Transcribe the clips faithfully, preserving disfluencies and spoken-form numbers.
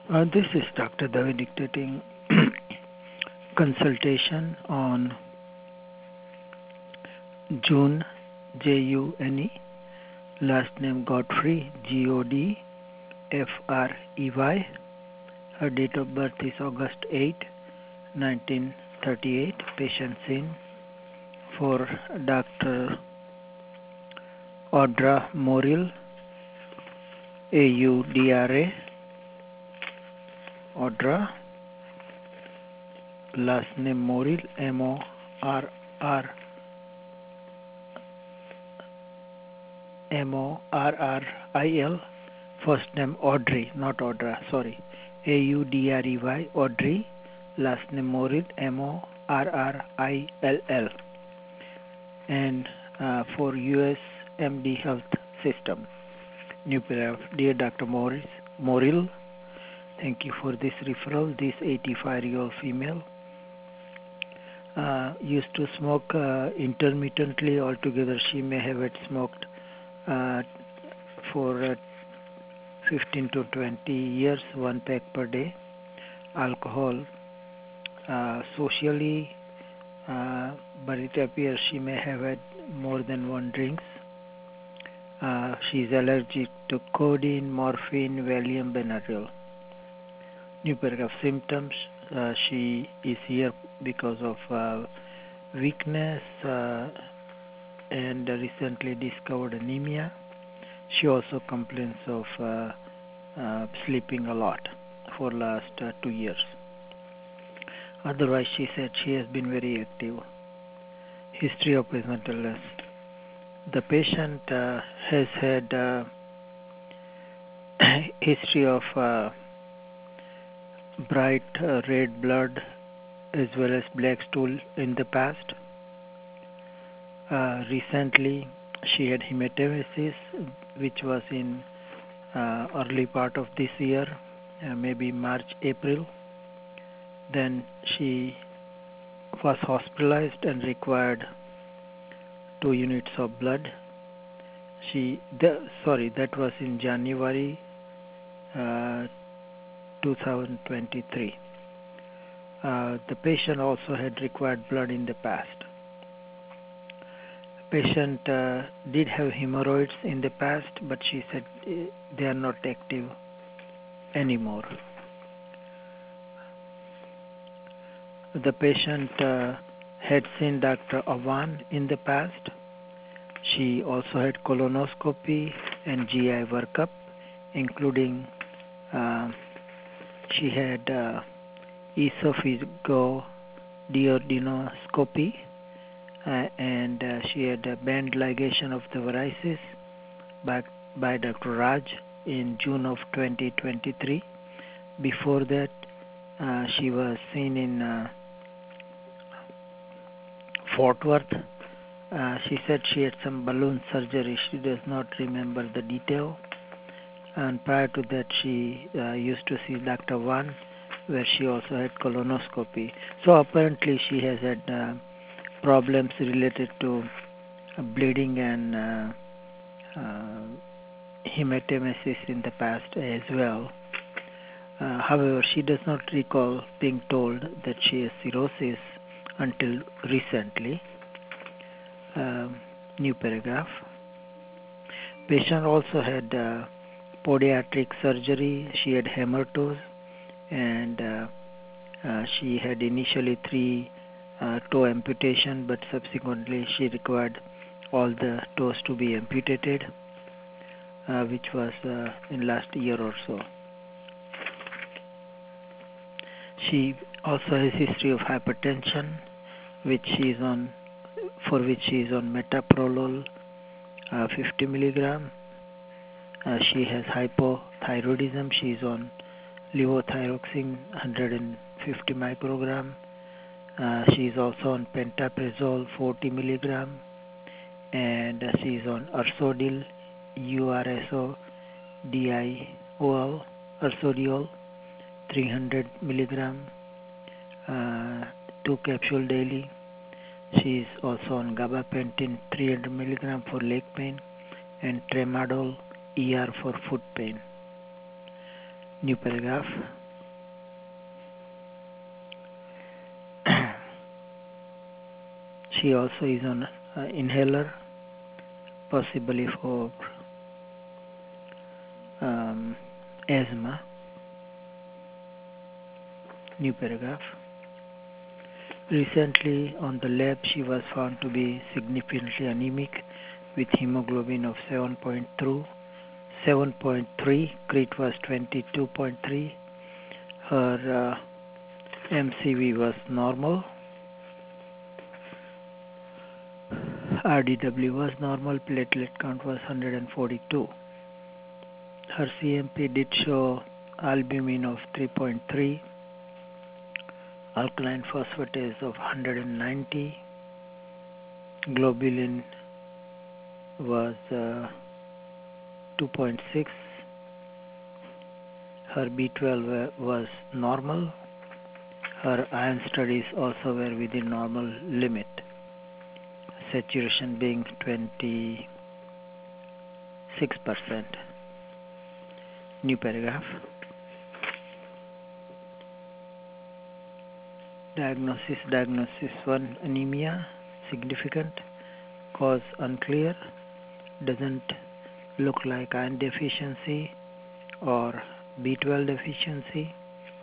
Uh, this is Doctor David dictating consultation on June, J U N E, last name Godfrey, G O D F R E Y. Her date of birth is August eighth, nineteen thirty-eight. Patient's in for Doctor Audra Morrill, A U D R A, Audra, last name Morrill, M O R R M O R R I L, first name Audrey, not Audra, sorry, A U D R E Y, Audrey, last name Morrill, M O R R I L L, and uh, for U S M D Health System. New paragraph. Dear Doctor Morris, Morrill, thank you for this referral. This eighty-five-year-old female uh, used to smoke uh, intermittently. Altogether, she may have had smoked uh, for uh, fifteen to twenty years, one pack per day. Alcohol, uh, socially, uh, but it appears she may have had more than one drinks. Uh, she is allergic to codeine, morphine, Valium, Benadryl. New paragraph. Symptoms. Uh, she is here because of uh, weakness uh, and recently discovered anemia. She also complains of uh, uh, sleeping a lot for last uh, two years. Otherwise, she said she has been very active. History of present illness. The patient uh, has had uh, history of uh, bright uh, red blood as well as black stool in the past. Uh, recently, she had hematemesis, which was in uh, early part of this year, uh, maybe March, April. Then she was hospitalized and required two units of blood. She, the, sorry, that was in January uh, two thousand twenty-three. Uh, the patient also had required blood in the past. Patient uh, did have hemorrhoids in the past, but she said uh, they are not active anymore. The patient uh, had seen Doctor Awan in the past. She also had colonoscopy and G I workup, including uh, she had uh, esophageal duodenoscopy, uh, and uh, she had a band ligation of the varices by, by Doctor Raj in June of twenty twenty-three. Before that, uh, she was seen in uh, Fort Worth. Uh, she said she had some balloon surgery. She does not remember the detail. And prior to that, she uh, used to see Doctor Wan, where she also had colonoscopy. So apparently she has had uh, problems related to uh, bleeding and uh, uh, hematemesis in the past as well. Uh, however, she does not recall being told that she has cirrhosis until recently. Uh, new paragraph. Patient also had uh, podiatric surgery. She had hamartos, and uh, uh, she had initially three uh, toe amputation, but subsequently she required all the toes to be amputated, uh, which was uh, in last year or so. She also has history of hypertension, which she is on, for which she is on metoprolol uh, fifty milligram. Uh, she has hypothyroidism. She is on levothyroxine one hundred fifty microgram. Uh, she is also on pantoprazole forty milligram, and uh, she is on ursodiol, U R S O D I O L, ursodiol three hundred milligram, uh, two capsule daily. She is also on gabapentin three hundred milligram for leg pain and tramadol E R for foot pain. New paragraph. She also is on uh, inhaler, possibly for um, asthma. New paragraph. Recently on the lab she was found to be significantly anemic with hemoglobin of seven point three, crit was twenty-two point three, her uh, M C V was normal, R D W was normal, platelet count was one hundred forty-two. Her C M P did show albumin of three point three, alkaline phosphatase of one hundred ninety, globulin was uh, two point six, her B twelve was normal, her iron studies also were within normal limit, saturation being twenty-six percent. New paragraph. Diagnosis, diagnosis one, anemia, significant, cause unclear, doesn't look like iron deficiency or B twelve deficiency.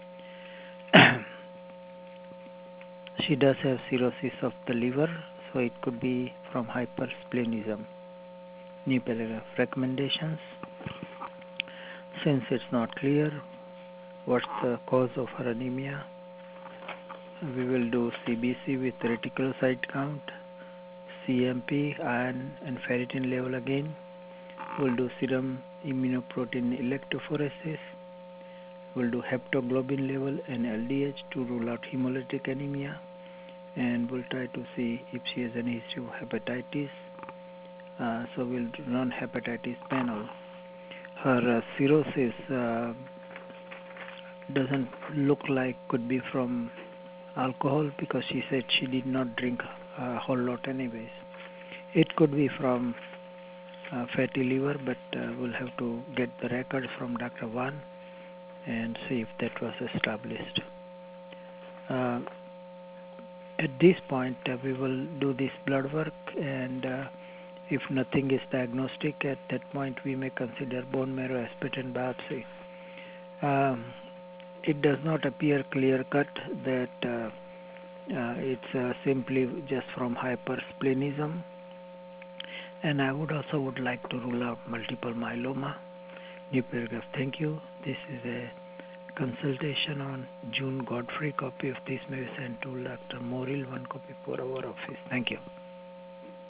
She does have cirrhosis of the liver, so it could be from hypersplenism. New paragraph. Recommendations. Since it's not clear what's the cause of her anemia, we will do C B C with reticulocyte count, C M P, iron and ferritin level again. We'll do serum immunoprotein electrophoresis. We'll do heptoglobin level and L D H to rule out hemolytic anemia. And we'll try to see if she has any history of hepatitis. Uh, so we'll run hepatitis panel. Her uh, cirrhosis uh, doesn't look like could be from alcohol because she said she did not drink a whole lot anyways. It could be from uh, fatty liver, but uh, we'll have to get the records from Doctor Wan and see if that was established. Uh, at this point, uh, we will do this blood work, and uh, if nothing is diagnostic, at that point we may consider bone marrow aspirate biopsy. Um, it does not appear clear-cut that uh, uh, it's uh, simply just from hypersplenism, and I would also would like to rule out multiple myeloma. New paragraph. Thank you. This is a consultation on June Godfrey. Copy of this may be sent to Doctor Morrill, one copy for our office. Thank you.